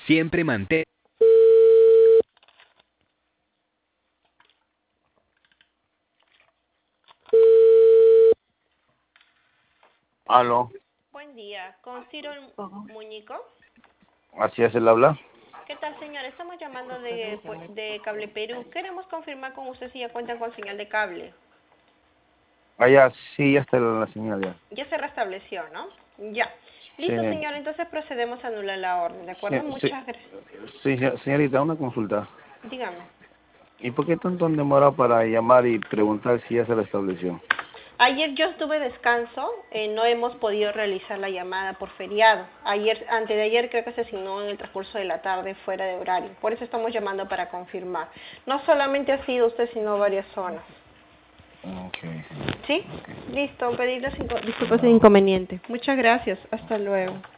Siempre mantén. Aló, Buen día, con Ciro Muñico. así es el habla. ¿Qué tal, señor? Estamos llamando de Cable Perú. Queremos confirmar con usted si ya cuentan con señal de cable. Allá sí, ya está la señal ya. Ya se restableció, ¿no? Ya. Sí, Listo, señor. Entonces procedemos a anular la orden, ¿de sí, acuerdo? sí, Muchas gracias. sí, señorita, una consulta. Dígame. ¿Y por qué tanto han demorado para llamar y preguntar si ya se restableció? Ayer yo estuve descanso, no hemos podido realizar la llamada por feriado. Antes de ayer creo que se asignó en el transcurso de la tarde fuera de horario. Por eso estamos llamando para confirmar. No solamente ha sido usted, sino varias zonas. Okay, ¿Sí? okay. Listo, pedirles disculpas de inconveniente. Muchas gracias. Hasta luego.